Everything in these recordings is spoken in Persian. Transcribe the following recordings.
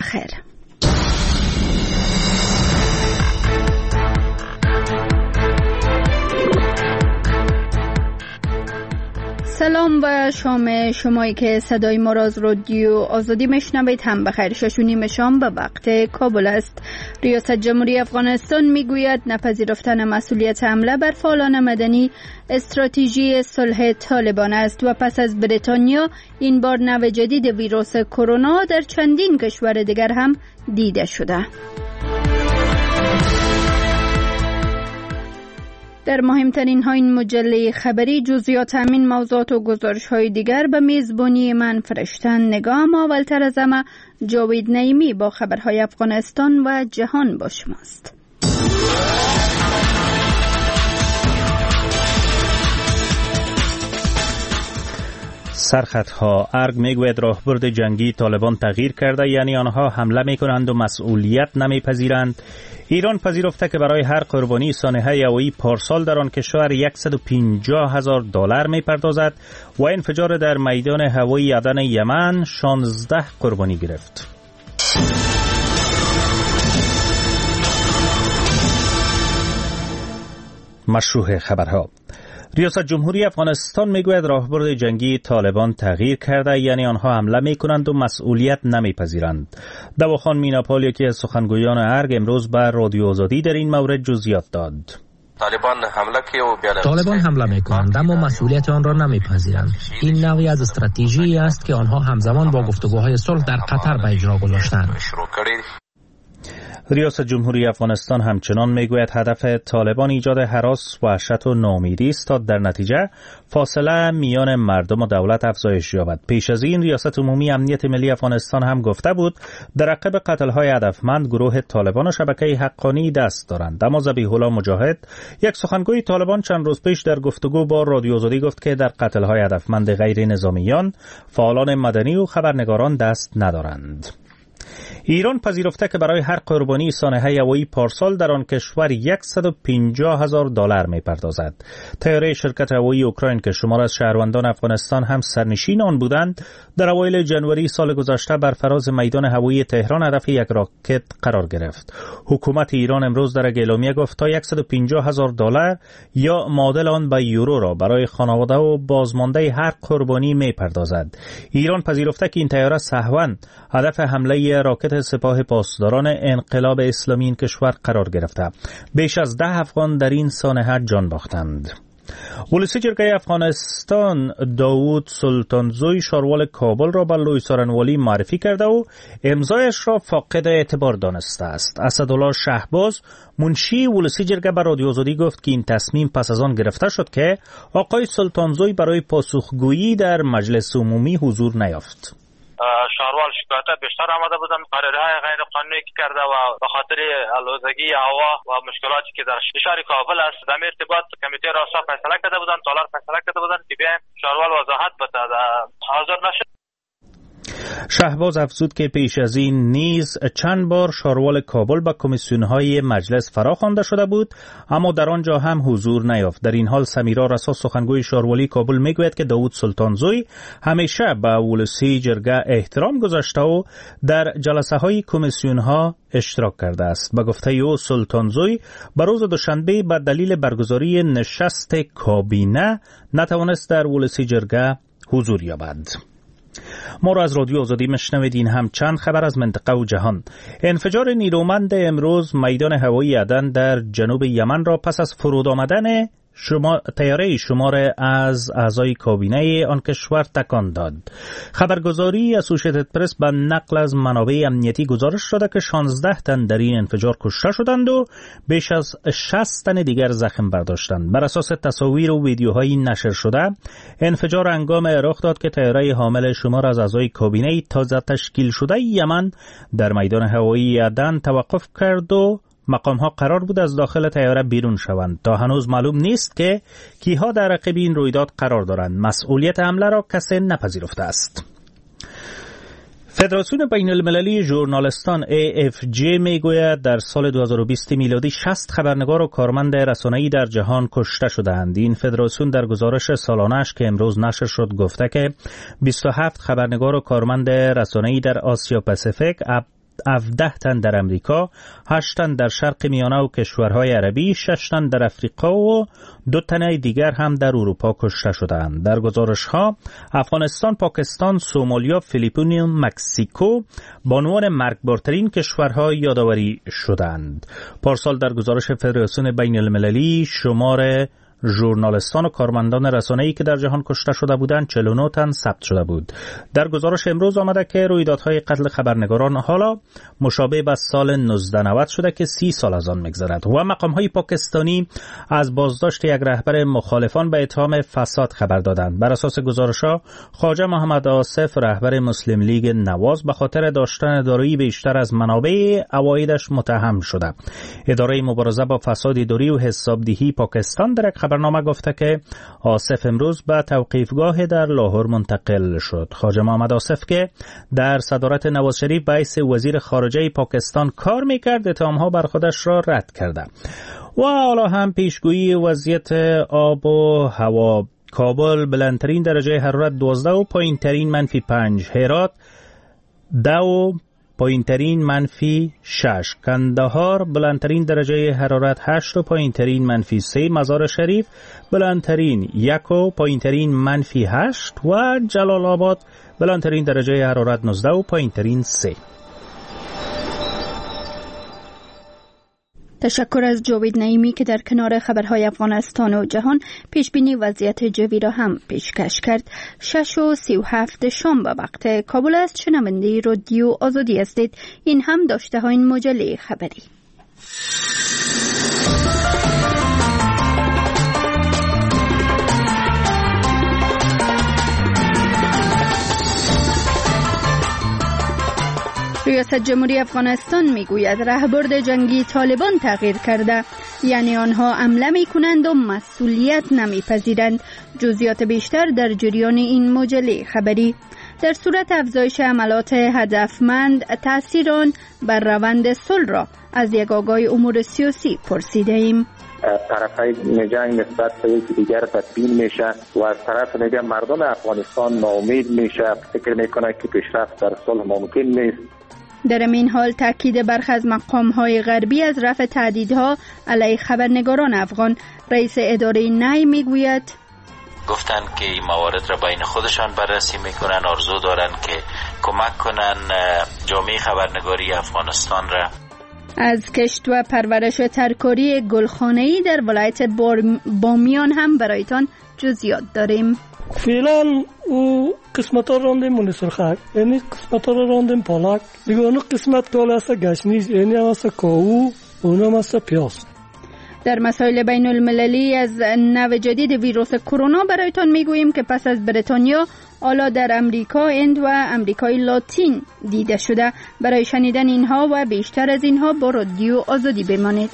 بخیر. سلام و شام شمایی که صدای ما را از رادیو آزادی میشنوید هم بخیر. 6:30 شام به وقت کابل است. ریاست جمهوری افغانستان میگوید نپذیرفتن مسئولیت حمله بر فعالان مدنی استراتژی صلح طالبان است و پس از بریتانیا این بار نوع جدید ویروس کرونا در چندین کشور دیگر هم دیده شده. در مهمترین ها این مجله خبری جزئیات همین موضوعات و گزارش های دیگر به میزبانی من فرشتن نگاه. ما اولتر از همه جاوید نعیمی با خبرهای افغانستان و جهان با شماست. سرخطها ارگ میگوید راهبرد جنگی طالبان تغییر کرده، یعنی آنها حمله میکنند و مسئولیت نمیپذیرند. ایران پذیرفته که برای هر قربانی سانحه هوایی پارسال در آن کشور $150,000 میپردازد و انفجار در میدان هوایی عدن یمن 16 قربانی گرفت. مشروع خبرها. ریاست جمهوری افغانستان میگوید راهبرد جنگی طالبان تغییر کرده، یعنی آنها حمله میکنند و مسئولیت نمیپذیرند. دواخان میناپال یکی از سخنگویان ارگ امروز بر رادیو آزادی در این مورد جزئیات داد. طالبان حمله میکنند اما مسئولیت آن را نمیپذیرند. این نوعی از استراتژی است که آنها همزمان با گفتگوهای صلح در قطر به اجرا گذاشتند. ریاست جمهوری افغانستان همچنان میگوید هدف طالبان ایجاد هراس، وحشت و ناامیدی است تا در نتیجه فاصله میان مردم و دولت افزایش یابد. پیش از این ریاست عمومی امنیت ملی افغانستان هم گفته بود در عقب قتل‌های هدفمند گروه طالبان و شبکه حقانی دست دارند. اما ذبیح الله مجاهد، یک سخنگوی طالبان، چند روز پیش در گفتگو با رادیو آزادی گفت که در قتل‌های هدفمند غیر نظامیان فعالان مدنی و خبرنگاران دست ندارند. ایران پذیرفته که برای هر قربانی سانحه هوایی پارسال در آن کشور $150,000 میپردازد. طیاره شرکت هوایی اوکراین که شمار از شهروندان افغانستان هم سرنشین آن بودند، در اوایل جنوری سال گذشته بر فراز میدان هوایی تهران هدف یک راکت قرار گرفت. حکومت ایران امروز در اعلامیه گفت تا $150,000 یا معادل آن به یورو را برای خانواده و بازمانده هر قربانی میپردازد. ایران پذیرفته که این طیاره سهواً هدف حمله راکت سپاه پاسداران انقلاب اسلامی این کشور قرار گرفته. بیش از 10 افغان در این سانحه جان باختند. ولسی جرگه افغانستان داوود سلطانزوی شاروال کابل را به لوی سارنوالی معرفی کرده و امضایش را فاقد اعتبار دانسته است. اسدالله شهباز منشی ولسی جرگه به رادیو آزادی گفت که این تصمیم پس از آن گرفته شد که آقای سلطانزوی برای پاسخگویی در مجلس عمومی حضور نیافت. شاروال شکایت بیشتر آمده بودن، قرارهای غیر قانونی که کرده و به خاطر آلودگی هوا و مشکلاتی که در شهر کابل است در ارتباط کمیته راسا فیصله کرده بودن، تالار فیصله کرده بودن که بیایم شاروال وضاحت بده. حاضر نشد. شهباز افزود که پیش از این نیز چند بار شاروال کابل به کمیسیون‌های مجلس فراخوانده شده بود اما در آنجا هم حضور نیافت. در این حال سمیرا رسا سخنگوی شاروالی کابل میگوید که داوود سلطانزوی همیشه به ولسی جرگه احترام گذاشته و در جلسه‌های کمیسیون‌ها اشتراک کرده است. به گفته او سلطانزوی به روز دوشنبه به دلیل برگزاری نشست کابینه نتوانست در ولسی جرگه حضور یابد. ما را از رادیو آزادی مشنوید. این هم چند خبر از منطقه و جهان. انفجار نیرومند امروز میدان هوایی عدن در جنوب یمن را پس از فرود آمدن طیاره شمار از اعضای کابینه آن کشور تکان داد. خبرگزاری اسوشیتد پرس به نقل از منابع امنیتی گزارش داده که 16 تن در این انفجار کشته شدند و بیش از 60 تن دیگر زخم برداشتند. بر اساس تصاویر و ویدیوهای نشر شده، انفجار هنگام رخ داد که طیاره حامل شمار از اعضای کابینه تازه تشکیل شده یمن در میدان هوایی عدن توقف کرد و مقام‌ها قرار بود از داخل طیاره بیرون شوند. تا هنوز معلوم نیست که کیها در عقب این رویداد قرار دارند. مسئولیت حمله را کسی نپذیرفته است. فدراسیون بین المللی ژورنالیستان AFJ میگوید در سال 2020 میلادی 60 خبرنگار و کارمند رسانه‌ای در جهان کشته شدند. این فدراسیون در گزارش سالانه‌اش که امروز نشر شد گفته که 27 خبرنگار و کارمند رسانه‌ای در آسیا پاسیفیک، 17 تن در امریکا، 8 تن در شرق میانه و کشورهای عربی، 6 تن در افریقا و 2 تن دیگر هم در اروپا کشته شدند. در گزارش‌ها افغانستان، پاکستان، سومالیا، فیلیپین و مکزیکو بانوان مرگبارترین کشورها یادآوری شدند. پارسال در گزارش فدراسیون بین المللی شمار ژورنالیستان و کارمندان رسانه‌ای که در جهان کشته شده بودند 49 تن ثبت شده بود. در گزارش امروز آمده که رویدادهای قتل خبرنگاران حالا مشابه به سال 1990 شده که 30 سال از آن می‌گذرد و مقام‌های پاکستانی از بازداشت یک رهبر مخالفان به اتهام فساد خبر دادند. بر اساس گزارش‌ها خواجه محمد آصف رهبر مسلم لیگ نواز به خاطر داشتن دارایی بیشتر از منابع عوایدش متهم شده. اداره مبارزه با فساد اداری و حسابدهی پاکستان در خبرنامه گفته که آصف امروز به توقیفگاه در لاهور منتقل شد. خواجه محمد آصف که در صدارت نواز شریف به حیث وزیر خارجه پاکستان کار میکرد، اتهامها بر خودش را رد کرده. و حالا هم پیشگویی وضعیت آب و هوا: کابل بلندترین درجه حرارت 12 و پایینترین -5، هرات 10 و پایینترین -6، کندهار بلندترین درجه حرارت 8 و پایینترین -3، مزار شریف بلندترین 1 و پایینترین -8 و جلال آباد بلندترین درجه حرارت 19 و پایینترین 3. تشکر از جاوید نعیمی که در کنار خبرهای افغانستان و جهان پیشبینی وضعیت جوی را هم پیشکش کرد. 6:37 شام به وقت کابل است. شنونده رادیو آزادی هستید. این هم داشته ها این مجله خبری. ریاست جمهوری افغانستان میگوید رهبرد جنگی طالبان تغییر کرده، یعنی آنها عمله میکنند و مسئولیت نمیپذیرند. جزئیات بیشتر در جریان این مجله خبری. در صورت افزایش عملات هدفمند تأثیر آن بر روند صلح را از یک آگاه امور سیاسی پرسیده ایم. طرفای جنگ نسبت به یکی دیگر بدبین میشه و از طرف دیگر مردم افغانستان ناامید میشه، فکر میکنه که پیشرفت در صلح ممکن نیست. در این حال تاکید برخی از مقام‌های غربی از رفع تهدیدها علیه خبرنگاران افغان. رئیس اداره نی میگوید گفتن که این موارد را بین خودشان بررسی میکنن، آرزو دارن که کمک کنن جامعه خبرنگاری افغانستان را. از کشت و پرورش ترکاری گلخانه‌ای در ولایت بامیان هم برایتان جزئیات داریم. فعلا او قسمت ها راندیم مونسرخک، یعنی قسمت ها راندیم پالک، دیگه اونو قسمت دال هست گشنیز، یعنی هم هست کاهو، اونو هم هست پیاز. در مسائل بین المللی از نوع جدید ویروس کرونا برایتان میگوییم که پس از بریتانیا حالا در امریکا، هند و امریکای لاتین دیده شده. برای شنیدن اینها و بیشتر از اینها با رادیو آزادی بمانید.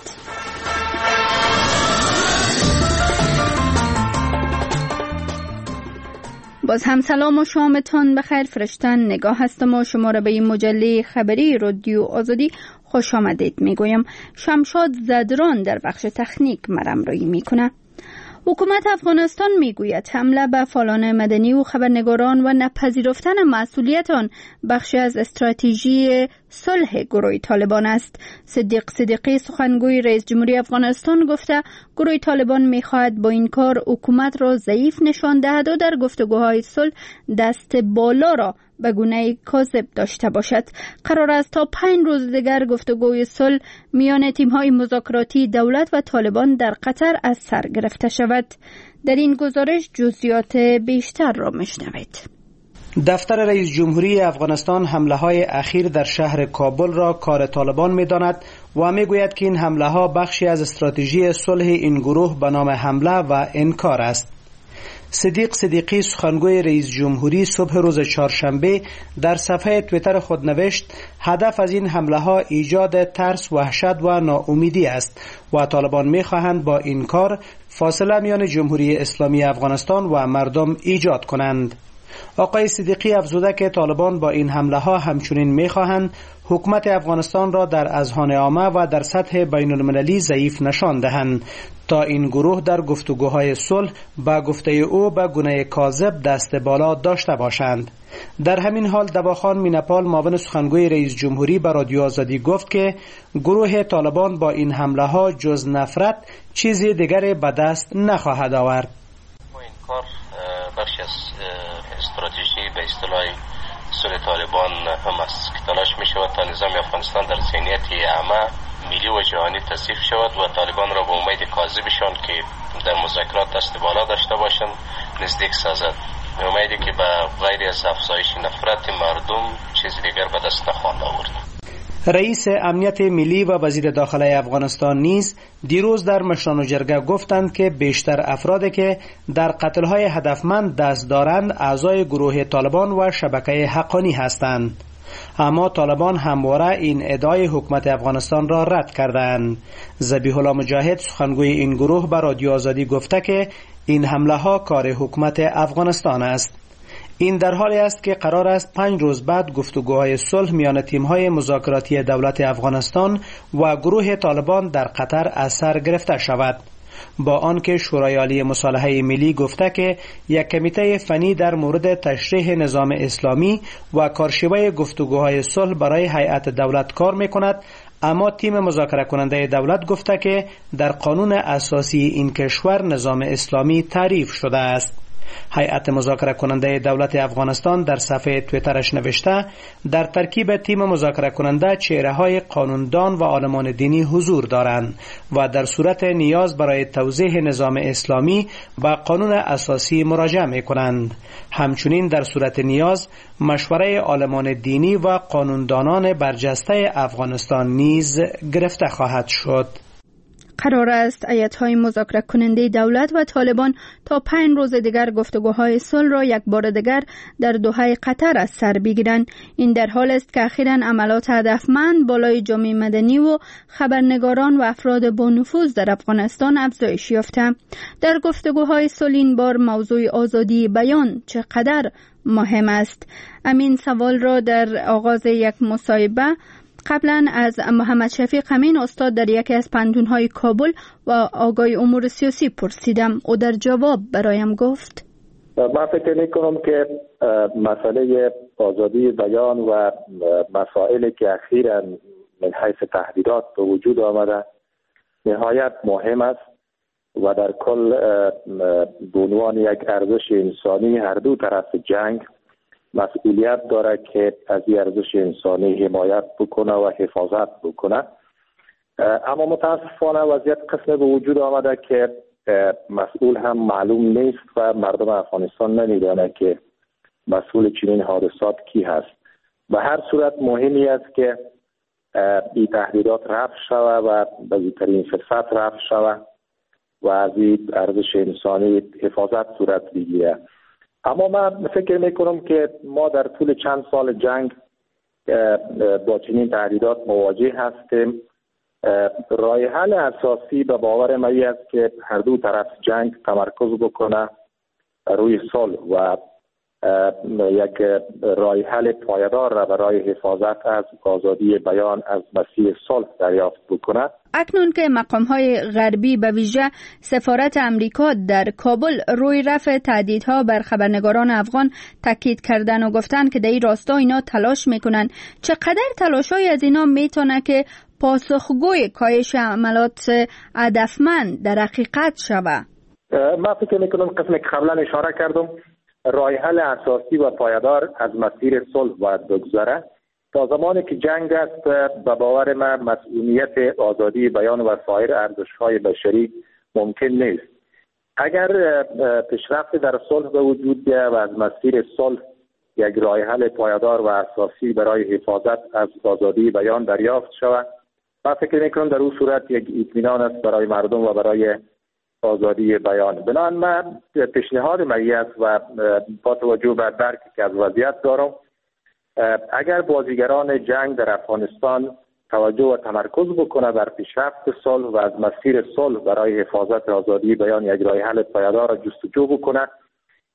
باز هم سلام و شامتان بخیر. فرشتن نگاه هستم و شما را به این مجله خبری رادیو آزادی خوش آمدید میگویم. شمشاد زدران در بخش تکنیک مرمرایی میکنه. حکومت افغانستان میگوید حمله به فعالان مدنی و خبرنگاران و نپذیرفتن مسئولیت آن بخشی از استراتژی صلح گروه طالبان است. صدیق صدیقی سخنگوی رئیس جمهوری افغانستان گفته گروه طالبان میخواهد با این کار حکومت را ضعیف نشان دهد و در گفتگوهای صلح دست بالا را به گونه کاذب داشته باشد. قرار است تا 5 روز دیگر گفتگوی صلح میان تیم‌های مذاکراتی دولت و طالبان در قطر از سر گرفته شود. در این گزارش جزئیات بیشتر را میشنوید. دفتر رئیس جمهوری افغانستان حمله‌های اخیر در شهر کابل را کار طالبان می‌داند و می‌گوید که این حمله‌ها بخشی از استراتژی صلح این گروه به نام حمله و انکار است. صدیق صدیقی سخنگوی رئیس جمهوری صبح روز چهارشنبه در صفحه توییتر خود نوشت هدف از این حمله ها ایجاد ترس، وحشت و ناامیدی است و طالبان می‌خواهند با این کار فاصله میان جمهوری اسلامی افغانستان و مردم ایجاد کنند. آقای صدیقی افزوده که طالبان با این حمله ها همچنین می‌خواهند حکومت افغانستان را در اذهان عامه و در سطح بین المللی ضعیف نشان دهند تا این گروه در گفتگوهای صلح به گفته او به گونه کاذب دست بالا داشته باشند. در همین حال دواخان مینپال معاون سخنگوی رئیس جمهوری به رادیو آزادی گفت که گروه طالبان با این حمله ها جز نفرت چیزی دیگری به دست نخواهد آورد. این کار بخش از استراتژی به اصطلاح صلح طالبان هم است که تلاش می شود تا نظام افغانستان در ذهنیت عامه ملی و جهانی تصیف شود و طالبان را به امید کاذبشان که در مذاکرات دست بالا داشته باشند نزدیک سازد، به امیدی که به غیر از افزایش نفرت مردم چیز دیگر به دست نخواهد آورد. رئیس امنیت ملی و وزیر داخله افغانستان نیز دیروز در مشران جرگه گفتند که بیشتر افرادی که در قتل‌های هدفمند دست دارند اعضای گروه طالبان و شبکه حقانی هستند. اما طالبان همواره این ادعای حکومت افغانستان را رد کردند. ذبیح الله مجاهد سخنگوی این گروه به رادیو آزادی گفته که این حمله ها کار حکومت افغانستان است. این در حالی است که قرار است 5 روز بعد گفتگوهای صلح میان تیم‌های مذاکراتی دولت افغانستان و گروه طالبان در قطر از سر گرفته شود. با آنکه شورای عالی مصالحه ملی گفته که یک کمیته فنی در مورد تشریح نظام اسلامی و کارشیوه گفتگوهای صلح برای هیئت دولت کار می‌کند، اما تیم مذاکره کننده دولت گفته که در قانون اساسی این کشور نظام اسلامی تعریف شده است. هیئت مذاکره کننده دولت افغانستان در صفحه توییترش نوشته در ترکیب تیم مذاکره کننده چهره‌های قانوندان و عالمان دینی حضور دارند و در صورت نیاز برای توضیح نظام اسلامی به قانون اساسی مراجعه می‌کنند. همچنین در صورت نیاز مشوره عالمان دینی و قانوندانان برجسته افغانستان نیز گرفته خواهد شد. قرار است هیئت‌های مذاکره کننده دولت و طالبان تا 5 روز دیگر گفتگوهای صلح را یک بار دیگر در دوحه قطر از سر بگیرند. این در حال است که اخیراً عملات هدفمند بالای جامعه مدنی و خبرنگاران و افراد با نفوذ در افغانستان افزایش یافته. در گفتگوهای صلح این بار موضوع آزادی بیان چقدر مهم است؟ همین سوال را در آغاز یک مصاحبه قبلا از محمد شفیق امین استاد در یکی از پنتون‌های کابل و آگاه امور سیاسی پرسیدم. او در جواب برایم گفت من فکر می‌کنم که مسئله آزادی بیان و مسائلی که اخیراً من حیث تهدیدات به وجود آمده نهایت مهم است و در کل به عنوان یک ارزش انسانی هر دو طرف جنگ مسئولیت داره که از این ارزش انسانی حمایت بکنه و حفاظت بکنه. اما متاسفانه وضعیت قسم به وجود آمده که مسئول هم معلوم نیست و مردم افغانستان نمیدانه که مسئول چنین حادثات کی هست. به هر صورت مهمی است که این تهدیدات رفع شود و به زودترین فرصت رفع شود و از این ارزش انسانی حفاظت صورت بگیره. اما من فکر میکنم که ما در طول چند سال جنگ با چنین تهدیدات مواجه هستیم. راه حل اساسی به باور من است که هر دو طرف جنگ تمرکز بکنه روی صلح و یک راه حل پایدار را برای حفاظت از آزادی بیان از مسیر صلح دریافت بکنه. اکنون که مقام‌های غربی به ویژه سفارت امریکا در کابل روی رفع تهدیدها بر خبرنگاران افغان تاکید کردن و گفتن که در این راستا اینا تلاش میکنن، چقدر تلاشای از اینا میتونه که پاسخگوی کاهش عملات هدفمند در حقیقت شود؟ من فکر میکنم قسمی که قبلا اشاره کردم راه حل اساسی و پایدار از مسیر صلح باید بگذره. تا زمانی که جنگ است به باور من مسئولیت آزادی بیان و سایر ارزش‌های بشری ممکن نیست. اگر پیشرفت در صلح به وجود بیاید و از مسیر صلح یک راه حل پایدار و اساسی برای حفاظت از آزادی بیان دریافت شود، من فکر می‌کنم در اون صورت یک اطمینان است برای مردم و برای آزادی بیان. بنابراین من پیشنهاد من است و با توجه به درکی که از وضعیت دارم، اگر بازیگران جنگ در افغانستان توجه و تمرکز بکنه بر پیشرفت صلح و از مسیر صلح برای حفاظت آزادی بیان یک راه حل پایدار جستجو بکنه،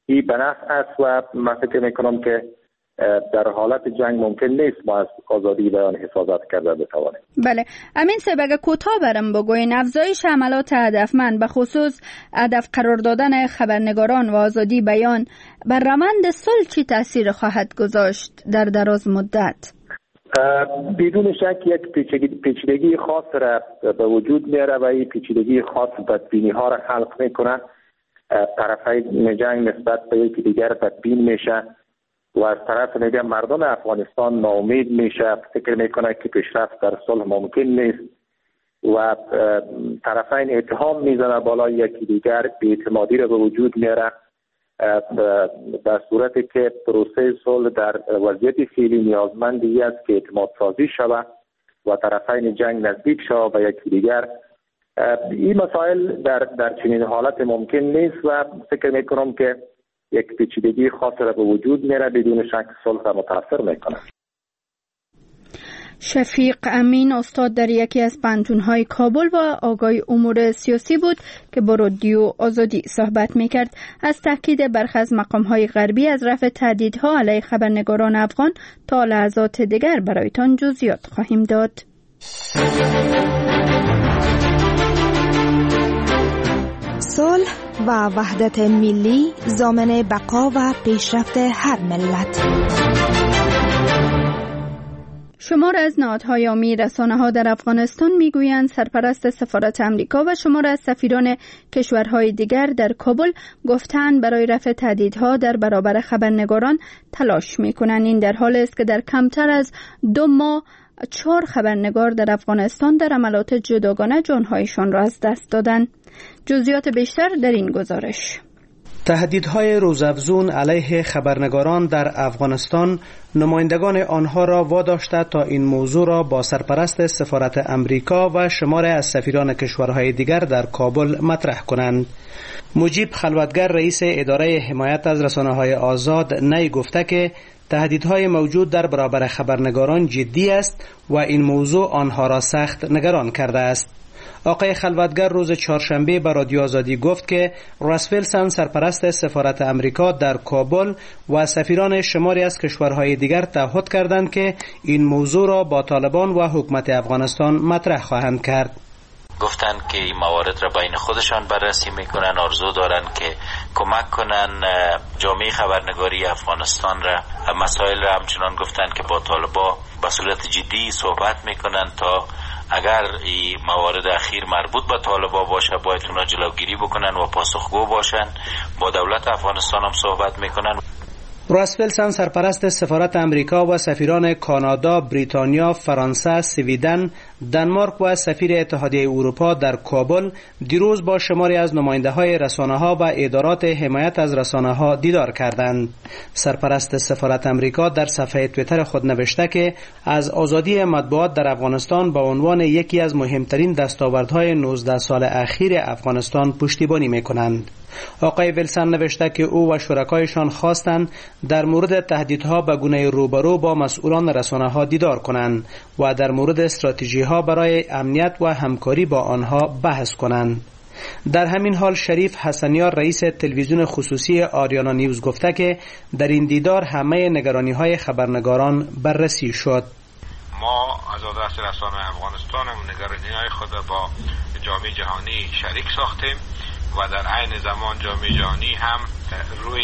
این به نفع است و من فکر میکنم که در حالت جنگ ممکن نیست ما از آزادی بیان حفاظت کرده بتوانیم. بله، امین صاحب اگه کوتاه برام بگوین افزایش حملات هدفمند به خصوص هدف قرار دادن خبرنگاران و آزادی بیان بر روند صلح چی تاثیر خواهد گذاشت در دراز مدت؟ بدون شک یک پیچیدگی خاص را به وجود میاره و این پیچیدگی خاص بدبینی ها را خلق میکنه. طرفین جنگ نسبت به یکی دیگر بدبین میشه و از طرف دیگر مردم افغانستان ناامید میشه، فکر میکنه که پیشرفت در صلح ممکن نیست و طرفین اتهام میزنه بالای یکی دیگر، بی‌اعتمادی را به وجود میاره. در صورتی که پروسه صلح در وضعیت فعلی نیازمندی است که اعتماد سازی شود و طرفین جنگ نزدیک شود به یکی دیگر. این مسائل در چنین حالت ممکن نیست و فکر میکنم که یک پیچیدگی خاص را به وجود میاره، بدون شک صلح را متاثر میکنه. شفیق امین استاد در یکی از پانتون‌های کابل و آگای امور سیاسی بود که با رادیو آزادی صحبت میکرد. از تاکید برخی از مقام‌های غربی از رفع تهدیدها علیه خبرنگاران افغان تا لحظات دیگر برایتان جزئیات خواهیم داد. صلح و وحدت ملی ضامن بقا و پیشرفت هر ملت. شمار از نهادهای عامی رسانه‌ها در افغانستان میگویند سرپرست سفارت امریکا و شمار از سفیران کشورهای دیگر در کابل گفتند برای رفع تهدیدها در برابر خبرنگاران تلاش میکنند. این در حالی است که در کمتر از 2 ماه 4 خبرنگار در افغانستان در عملیات جداگانه جانهایشان را از دست دادند. جزئیات بیشتر در این گزارش. تهدیدهای روزافزون علیه خبرنگاران در افغانستان نمایندگان آنها را واداشته تا این موضوع را با سرپرست سفارت امریکا و شمار از سفیران کشورهای دیگر در کابل مطرح کنند. مجیب خلوتگر رئیس اداره حمایت از رسانه‌های آزاد نی گفته که تهدیدهای موجود در برابر خبرنگاران جدی است و این موضوع آنها را سخت نگران کرده است. آقای خلوتگر روز چهارشنبه به رادیو آزادی گفت که راس ویلسون سرپرست سفارت امریکا در کابل و سفیران شماری از کشورهای دیگر تعهد کردند که این موضوع را با طالبان و حکومت افغانستان مطرح خواهند کرد. گفتن که این موارد را بین خودشان بررسی میکنن، آرزو دارن که کمک کنن جامعه خبرنگاری افغانستان را. مسائل را همچنان گفتن که با طالبان به صورت جدی صحبت میکنن تا اگر این موارد اخیر مربوط به طالبان باشه باید اونا جلوگیری بکنن و پاسخگو باشن. با دولت افغانستان هم صحبت میکنن. راس ویلسون سرپرست سفارت امریکا و سفیران کانادا، بریتانیا، فرانسه، سویدن، دانمارک و سفیر اتحادیه اروپا در کابل دیروز با شماری از نماینده‌های رسانه‌ها و ادارات حمایت از رسانه‌ها دیدار کردند. سرپرست سفارت امریکا در صفحه توییتر خود نوشته که از آزادی مطبوعات در افغانستان به عنوان یکی از مهمترین دستاوردهای 19 سال اخیر افغانستان پشتیبانی می‌کنند. آقای ویلسون نوشته که او و شرکایشان خواستند در مورد تهدیدها به گونه روبرو با مسئولان رسانه‌ها دیدار کنند و در مورد استراتژی‌ها برای امنیت و همکاری با آنها بحث کنند. در همین حال شریف حسنیار رئیس تلویزیون خصوصی آریانا نیوز گفته که در این دیدار همه نگرانی‌های خبرنگاران بررسی شد. ما از آدرس رسانه افغانستان نگرانی‌های خود با جامعه جهانی شریک ساختیم و در عین زمان جامعه جهانی هم روی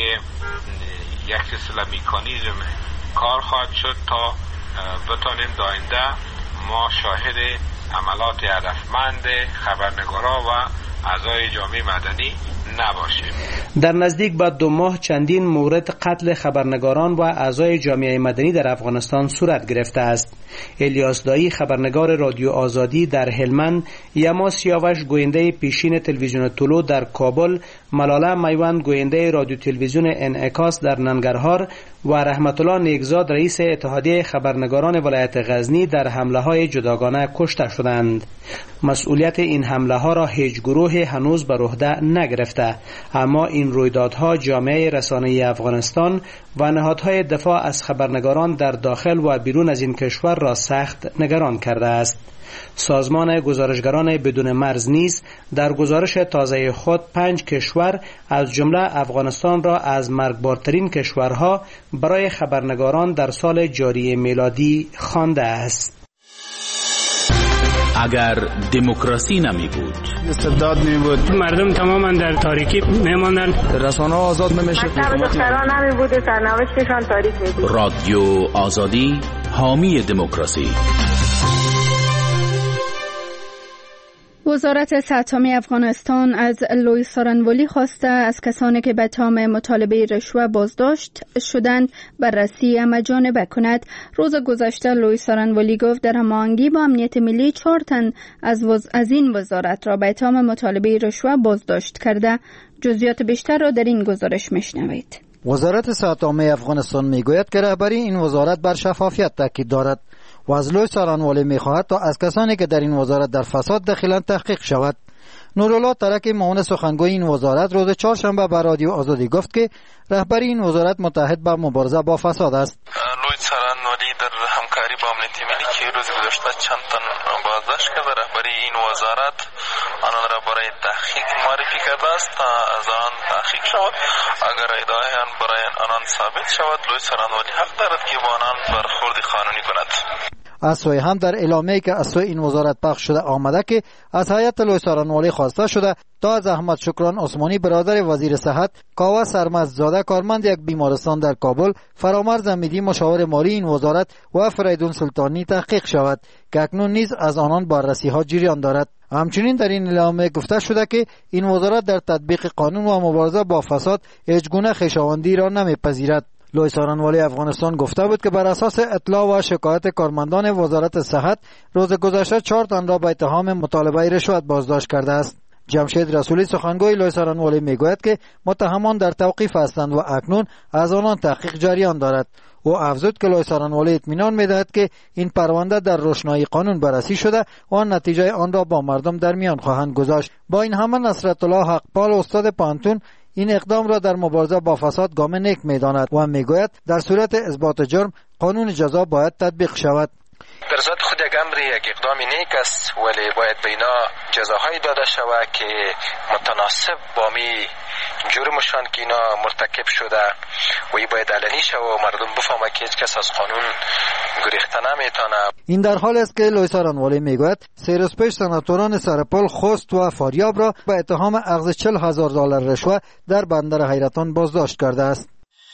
یک سلسله مکانیزم کار خواهد شد تا بتانیم داینده ما شاهد عملات هدفمند خبرنگارا و اعضای جامعه مدنی نباشیم. در نزدیک به 2 ماه چندین مورد قتل خبرنگاران و اعضای جامعه مدنی در افغانستان صورت گرفته است. الیاس دایی خبرنگار رادیو آزادی در هلمند، یما سیاوش گوینده پیشین تلویزیون طلوع در کابل، ملاله میوند گوینده رادیو تلویزیون انعکاس در ننگرهار و رحمت الله نیکزاد رئیس اتحادیه خبرنگاران ولایت غزنی در حمله‌های جداگانه کشته شدند. مسئولیت این حمله‌ها را هیچ گروه هنوز بر عهده نگرفته، اما این رویدادها جامعه رسانه‌ای افغانستان و نهادهای دفاع از خبرنگاران در داخل و بیرون از این کشور را سخت نگران کرده است. سازمان گزارشگران بدون مرز نیز در گزارش تازه خود 5 کشور از جمله افغانستان را از مرگبارترین کشورها برای خبرنگاران در سال جاری میلادی خوانده است. اگر دموکراسی نمی بود، استبداد نمی بود، مردم تماما در تاریکی میماندن، رسانه آزاد نمیشد، دختران نمی بود، سرنوشتشان تاریک می بود. رادیو آزادی حامی دموکراسی. وزارت صحت عامه افغانستان از لوی سارنوالی خواسته از کسانی که به تهم مطالبه رشوه بازداشت شدند بررسی همه‌جانبه کند. روز گذشته لوی سارنوالی گفت در هماهنگی با امنیت ملی 4 تن از این وزارت را به تهم مطالبه رشوه بازداشت کرده. جزئیات بیشتر را در این گزارش میشنوید. وزارت صحت عامه افغانستان میگوید که رهبری این وزارت بر شفافیت تاکید دارد و از لوی سارنوالی میخواهد تا از کسانی که در این وزارت در فساد دخیلند تحقیق شود. نورالله ترک معاون سخنگوی این وزارت روز چهارشنبه به رادیو آزادی گفت که رهبری این وزارت متحد به مبارزه با فساد است. لوی سارنوالی در همکاری با امنیت ملی که روز گذشته چند تن بازداشت کرده، رهبری این وزارت آنان را برای تحقیق معرفی کرده است تا از آن تحقیق شود. اگر ادعای آن برای آنان ثابت شود، لوی سارنوالی حق دارد که با آنان برخورد قانونی کند. از سوی هم در اعلامیه‌ای که از سوی این وزارت پخش شده آمده که از هیئت لوی سارنوالی خواسته شده تا از احمد شکران عثمانی برادر وزیر صحت، کاوه سرمست‌زاده کارمند یک بیمارستان در کابل، فرامرز امیدی مشاور مالی این وزارت و فریدون سلطانی تحقیق شود که اکنون نیز از آنان بررسی‌ها جریان دارد. همچنین در این اعلامیه گفته شده که این وزارت در تطبیق قانون و مبارزه با فساد هیچگونه خویشاوندی را نمی‌پذیرد. لوی سارنوالی افغانستان گفته بود که بر اساس اطلاع و شکایت کارمندان وزارت صحت روز گذشته 4 تن را به اتهام مطالبه رشوت بازداشت کرده است. جمشید رسولی سخنگوی لوی سارنوالی میگوید که متهمان در توقیف هستند و اکنون از آنان تحقیق جریان دارد. او افزود که لوی سارنوالی اطمینان میدهد که این پرونده در روشنایی قانون بررسی شده و نتیجه آن را با مردم در میان خواهند گذاشت. با این همه نصرت الله حقپال استاد پانتون این اقدام را در مبارزه با فساد گام نیک می‌داند و میگوید در صورت اثبات جرم قانون جزا باید تطبیق شود. در ذات خود یک امر یک اقدام نیک است، ولی باید به اینا جزاهایی داده شود که متناسب با می جرمشان که اینا مرتکب شده و ای باید علنی شود و مردم بفهمه که هیچ کس از قانون گریخته نمیتونه. این در حال است که لوی سارنوالی میگوید 3 روز پیش سناتوران سرپل، خوست و فاریاب را به اتهام اخذ $40,000 رشوه در بندر حیرتان بازداشت کرده است.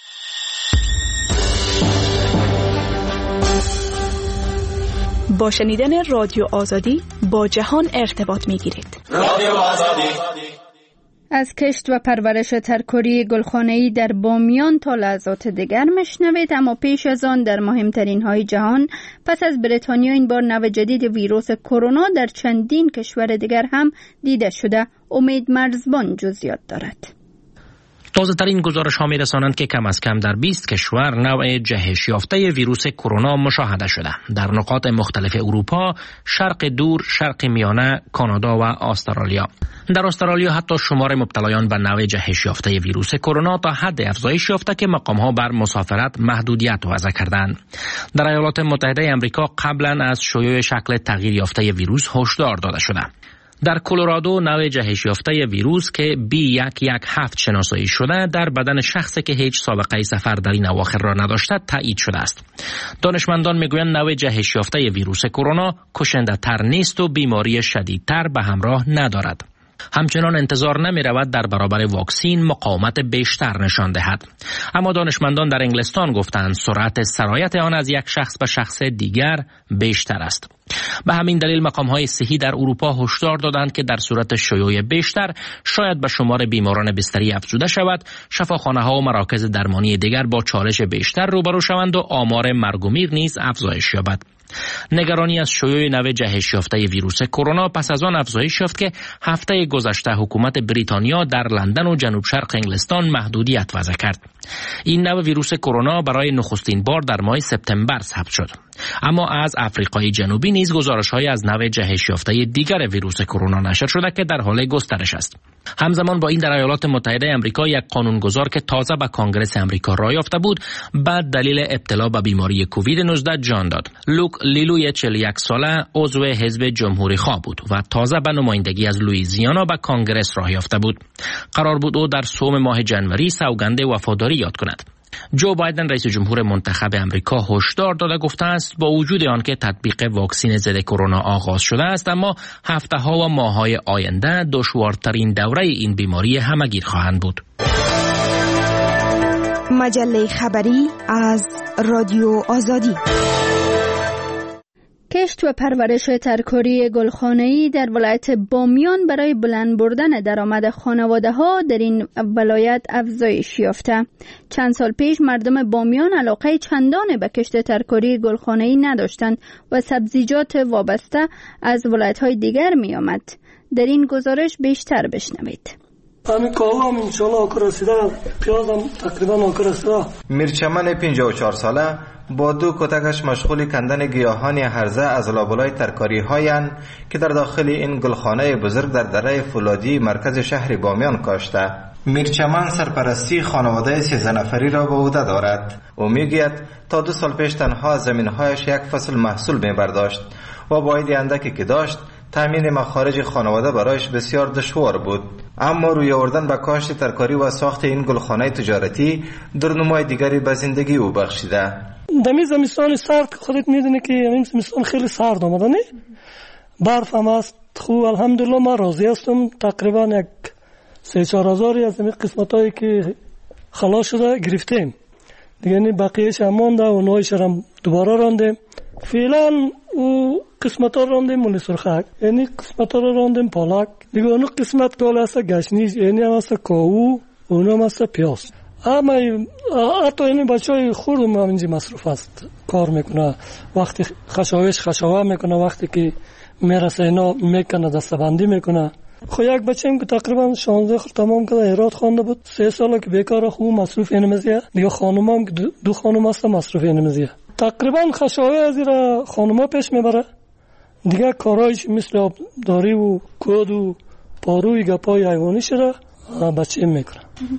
با شنیدن رادیو آزادی با جهان ارتباط میگیرید. رادیو آزادی. از کشت و پرورش ترکاری گلخانه‌ای در بامیان تا لحظات دیگر مشنوید، اما پیش از آن در مهمترین های جهان پس از بریتانیا این بار نوع جدید ویروس کرونا در چندین کشور دیگر هم دیده شده. امید مرزبان جزئیات دارد. تازه ترین گزارش ها می رسانند که کم از کم در 20 کشور نوع جهش یافته ویروس کرونا مشاهده شده. در نقاط مختلف اروپا، شرق دور، شرق میانه، کانادا و استرالیا. در استرالیا حتی شمار مبتلایان به نوع جهش یافته ویروس کرونا تا حد افزایش یافته که مقام ها بر مسافرت محدودیت وضع کردند. در ایالات متحده آمریکا قبلا از شیوع شکل تغییر یافته ویروس هشدار داده شده. در کلرادو نوع جهش یافته ویروس که B117 شناسایی شده در بدن شخصی که هیچ سابقه سفر در این اواخر را نداشته تایید شده است. دانشمندان میگویند نوع جهش یافته ویروس کرونا کشنده تر نیست و بیماری شدیدتر به همراه ندارد. همچنان انتظار نمی رود در برابر واکسین مقاومت بیشتر نشان دهد. اما دانشمندان در انگلستان گفتند سرعت سرایت آن از یک شخص به شخص دیگر بیشتر است. به همین دلیل مقام‌های صحی در اروپا هشدار دادند که در صورت شیوع بیشتر شاید به شمار بیماران بستری افزوده شود، شفاخانه‌ها و مراکز درمانی دیگر با چالش بیشتر روبرو شوند و آمار مرگ و میر نیز افزایش یابد. نگرانی از شیوع نوع جهش یافته ویروس کرونا پس از آن افزایش یافت که هفته گذشته حکومت بریتانیا در لندن و جنوب شرق انگلستان محدودیت وضع کرد. این نوع ویروس کرونا برای نخستین بار در ماه سپتامبر ثبت شد. اما از آفریقای جنوبی نیز گزارش‌های از نوع جهش یافته دیگر ویروس کرونا نشر شده که در حال گسترش است. همزمان با این در ایالات متحده آمریکا یک قانونگذار که تازه به کنگره آمریکا راه یافته بود بعد دلیل ابتلا به بیماری کووید 19 جان داد. لوک لیلوی 41 ساله عضو حزب جمهوری خواه بود و تازه به نمایندگی از لوئیزیانا به کنگره راه یافته بود. قرار بود او در صوم ماه جنوری سوگند وفاداری یاد کند. جو بایدن رئیس جمهور منتخب امریکا هشدار داده گفته است با وجود آنکه تطبیق واکسن ضد کرونا آغاز شده است اما هفته‌ها و ماه‌های آینده دشوارترین دوره این بیماری همگیر خواهند بود. مجله خبری از رادیو آزادی. کشت و پرورش ترکاری گلخانه‌ای در ولایت بامیان برای بلند بردن درآمد خانواده‌ها در این ولایت افزایش یافته. چند سال پیش مردم بامیان علاقه چندانی به کشت ترکاری گلخانه‌ای نداشتند و سبزیجات وابسته از ولایت‌های دیگر می‌آمد. در این گزارش بیشتر بشنوید. همین کاهو هم انشالله آکر رسیده، پیاز هم تقریبا آکر رسیده. میرچمن 54 ساله با دو کتکش مشغول کندن گیاهان هرزه از لابلای ترکاری هایند که در داخل این گلخانه بزرگ در دره فولادی مرکز شهر بامیان کاشته. میرچمن سرپرستی خانواده 13 نفری را به عهده دارد. او میگوید تا 2 سال پیش تنها زمینهایش یک فصل محصول میبرداشت و با عید اندکی که داشت تامین مخارج خانواده برایش بسیار دشوار بود. اما روی آوردن به کاشت ترکاری و ساخت این گلخانه تجارتی درنمای دیگری به زندگی او بخشیده. دمی زمستان سرد خودت میدونی که این زمستان خیلی سرد آمده نه؟ برف هم است. خوب الحمدلله ما راضی هستم. تقریبا یک 3-4 هزاری از این قسمتایی که خلاص شده گرفتیم. دیگه این بقیهش هم مانده و نوعش هم دوباره راندیم. فعلا او قسمت ها راندیم مونی سرخک، یعنی قسمت ها راندیم پالک، دیگه اونو قسمت کال هست گشنیز، یعنی هم هست کاهو، اونو هم هست پیاز. اما حتی این بچه های خوردم هم اینجا مصروف است، کار میکنه، وقتی خشاوه میکنه، وقتی که میرسه اینا میکنه دستبندی میکنه. خو یک بچه هم که تقریبا 16 تمام کرده ایراد خوانده بود، 3 ساله که بیکاره خوب مصروف اینمزیه، دیگه خانم هم که 2 خانم هست مصروف اینمزیه. تقریبا خشاوه از این خانوما پیش میبره، دیگه کارایش مثل آبداری و کود و پاروی گپای حیوانی شده بچه میکنه.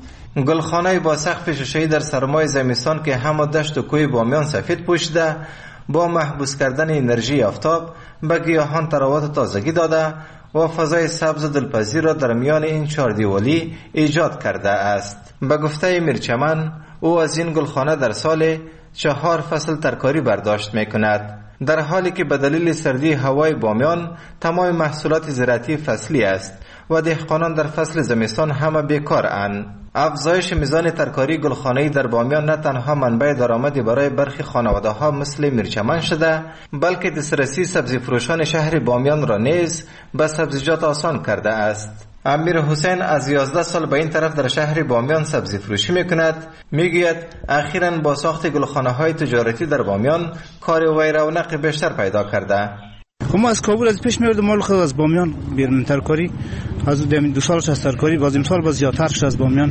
گلخانه با سقف شیشه‌ای در سرمای زمستان که همه دشت و کوی بامیان سفید پوشیده با محبوس کردن انرژی آفتاب به گیاهان تراوت و تازگی داده و فضای سبز و دلپذیر را در میان این 4 دیوالی ایجاد کرده است. به گفته میرچمن او از این گلخانه در سال 4 فصل ترکاری برداشت میکند، در حالی که به دلیل سردی هوای بامیان تمام محصولات زراعتی فصلی است و دهقانان در فصل زمستان همه بیکار اند. افزایش میزان ترکاری گلخانه‌ای در بامیان نه تنها منبع درآمدی برای برخی خانواده‌ها مثل میرچمن شده، بلکه دسترسی سبزی فروشان شهر بامیان را نیز به سبزیجات آسان کرده است. امیر حسین از 11 سال به این طرف در شهر بامیان سبزی فروشی میکند. میگوید اخیراً با ساخت گلخانه‌های تجارتی در بامیان کار وی رونق بیشتر پیدا کرده. ما از کابل از پیش می‌بردیم مال خود از بامیان بیرون ترکاری، از 2 سالش از ترکاری باز امسال باز زیادتر شد از بامیان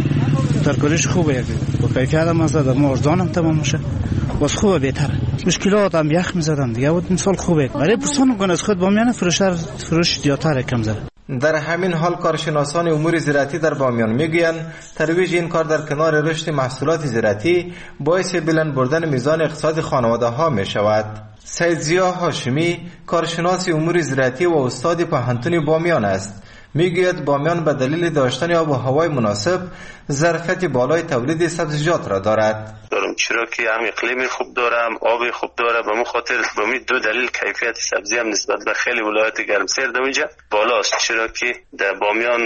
ترکاریش خوبه، با کیفیت هم از ما ارزان هم تمام میشه، باز خوبه بهتره. مشکلات هم یخ می‌زدن دیگه، بود امسال خوبه برای پرسان کنه از خود بامیان فروش زیادتر کم زده. در همین حال کارشناسان امور زراعتی در بامیان میگویند ترویج این کار در کنار رشد محصولات زراعتی باعث بلند بردن میزان اقتصاد خانواده‌ها می شود. سید ضیا هاشمی کارشناس امور زراعتی و استاد پوهنتون بامیان است. میگوید بامیان به دلیل داشتن آب و هوای مناسب ظرفیت بالای تولید سبزیجات را دارد. چرا که هم اقلیم خوب دارم، آب خوب داره، به خاطر به می 2 دلیل کیفیت سبزی هم نسبت به خیلی ولایت گرمسیر در اونجا بالاست، چرا که در بامیان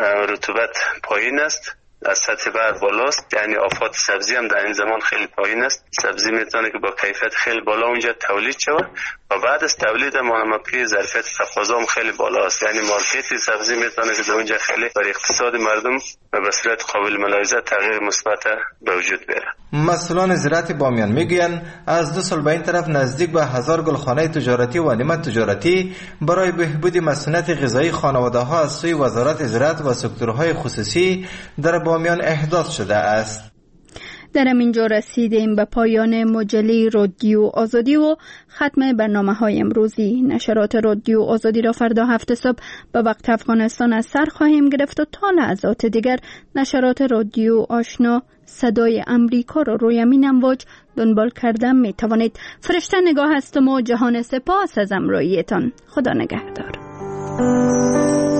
رطوبت پایین است، از سطح برف بالاست، یعنی آفات سبزی هم در این زمان خیلی پایین است. سبزی میتونه که با کیفیت خیلی بالا اونجا تولید شود و بعد از تولید منمکی ظرفیت تقاضا هم خیلی بالا است، یعنی مارکت سبزی میتونه که در اونجا خیلی بر اقتصاد مردم به صورت قابل ملاحظه تغییر مثبت به وجود بیاره. مسئولان زراعت بامیان میگویند از 2 سال به این طرف نزدیک به 1000 گلخانه تجارتی و نیمه تجارتی برای بهبود مسئولیت غذایی خانواده‌ها از سوی وزارت زراعت و سکتورهای خصوصی در بامیان احداث شده است. در همینجا رسیدیم به پایان مجله رادیو آزادی و ختم برنامه‌های امروزی. نشرات رادیو آزادی را فردا 7 صبح به وقت افغانستان از سر خواهیم گرفت و تا لحظات دیگر نشرات رادیو آشنا صدای امریکا را روی همین امواج دنبال کردن می توانید. فرشته نگاه هستم و جهان سپاس از همراهیتان. خدا نگهدار.